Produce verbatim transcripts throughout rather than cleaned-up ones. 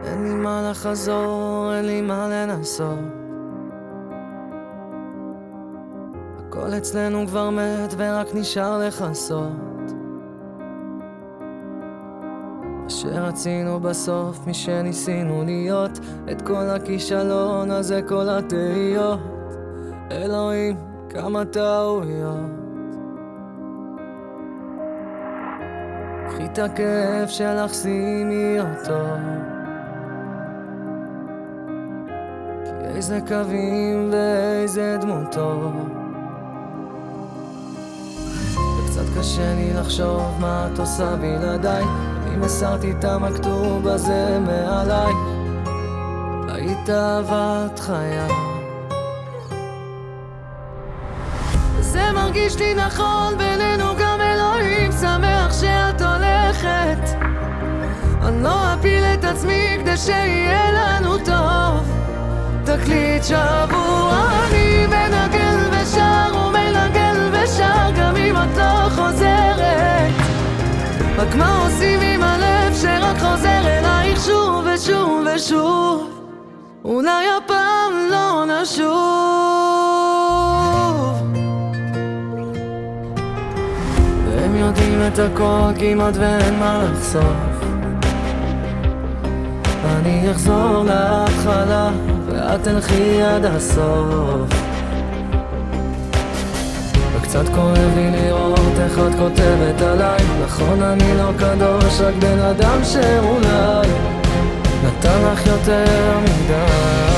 אין לי מה לחזור, אין לי מה לנסות. הכל אצלנו כבר מת ורק נשאר לחסות. מה שרצינו בסוף, מי שניסינו להיות, את כל הכישלון הזה, כל התהיות. אלוהים, כמה טעויות. קחי את הכאב שלך, שימי אותו, כי איזה קווים ואיזה דמותו. וקצת קשה לי לחשוב מה את עושה בלעדיי. אם הסרתי את המכתוב הזה מעליי, היית אהבת חיי. זה מרגיש לי נכון בינינו, גם אלוהים שמח שאת הולכת. אני לא אפיל את עצמי כדי שיהיה לנו טוב. תקליט שבוע אני מנגן ושר ומנגן ושר, גם אם את לא חוזרת. רק מה עושים עם הלב שרק חוזר אלייך שוב ושוב ושוב? אולי הפעם לא נשוב. והם יודעים את הכל כמעט ואין מה לחשוף. ואני אחזור להתחלה ואת תלכי עד הסוף. וקצת כואב לי לראות איך את כותבת עליי. נכון אני לא קדוש, רק בן אדם שאולי נתן לך יותר מדי.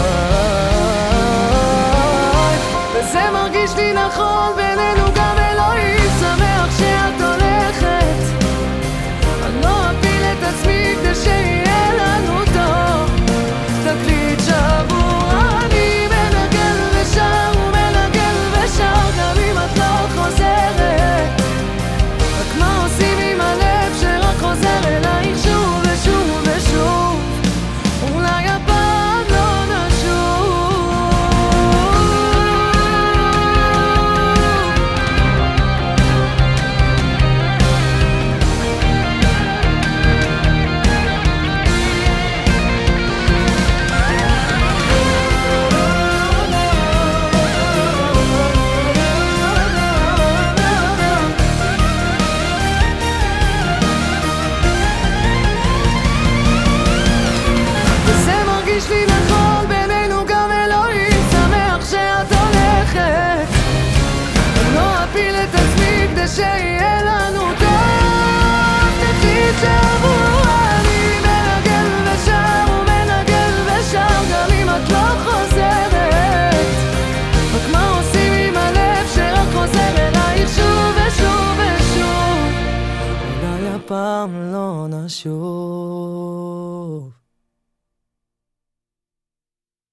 וזה מרגיש לי נכון בינינו, גם אלוהים שמח שאת הולכת. אני לא אפיל את עצמי כדי שיהיה לנו טוב. תקליט שבוע אני מנגן ושר ומנגן ושר, גם אם את לא חוזרת. רק מה עושים עם הלב שרק חוזר אלייך שוב ושוב ושוב? אולי הפעם לא נשוב. יש לי נכון בינינו, גם אלוהים שמח שאת הולכת. אני לא אפיל את עצמי כדי שיהיה לנו טוב. תקליט שבוע אני מנגן ושר ומנגן ושר, גם אם את לא חוזרת. רק מה עושים עם הלב שרק חוזר אלייך שוב ושוב ושוב? אולי הפעם לא נשוב.